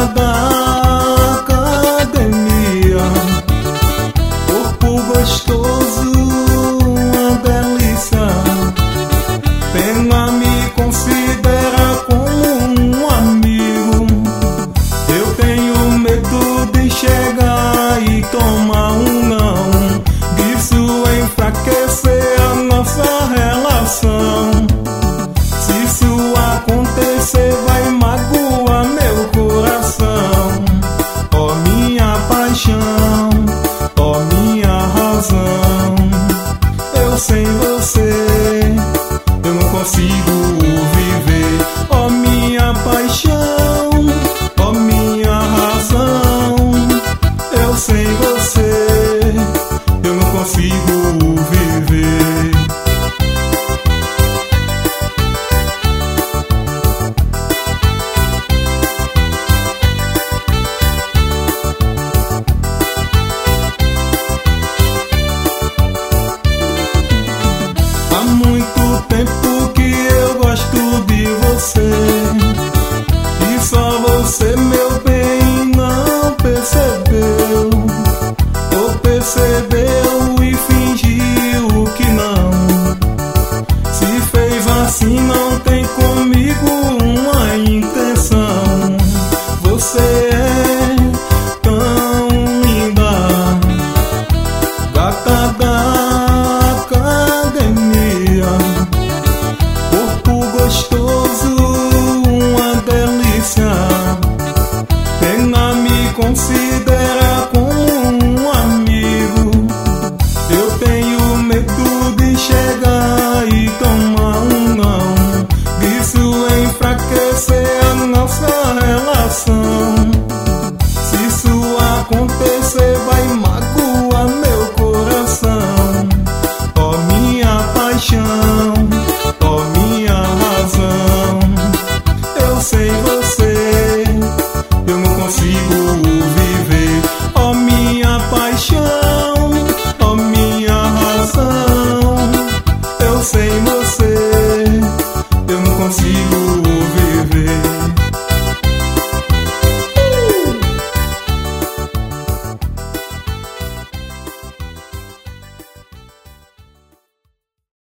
da academia, corpo gostoso, uma delícia. Pena me considera como um amigo. Eu tenho medo de chegar e tomar um não. Disso enfraquecer a nossa relação. Se isso acontecer, vai magoar meu coração. Ó minha paixão, ó minha razão. Eu sem você, eu não consigo viver. Ó minha paixão, ó minha razão. Eu sem você, eu não consigo viver. Há muito tempo que eu gosto de você, e só você, meu bem, não percebeu. Ou percebeu e fingiu que não. Se fez assim, não tem comigo uma intenção. Você é tão linda, gata da academia, corpo gostoso, uma delícia. Pena me considera como um amigo. Eu tenho medo de chegar e tomar um não. Disso enfraquecer a nossa relação. Se isso acontecer, vai magoar meu coração. Ó minha paixão, ó minha razão. Eu sem você, eu não consigo viver. Ó minha paixão, ó minha razão. Eu sem você, eu não consigo viver.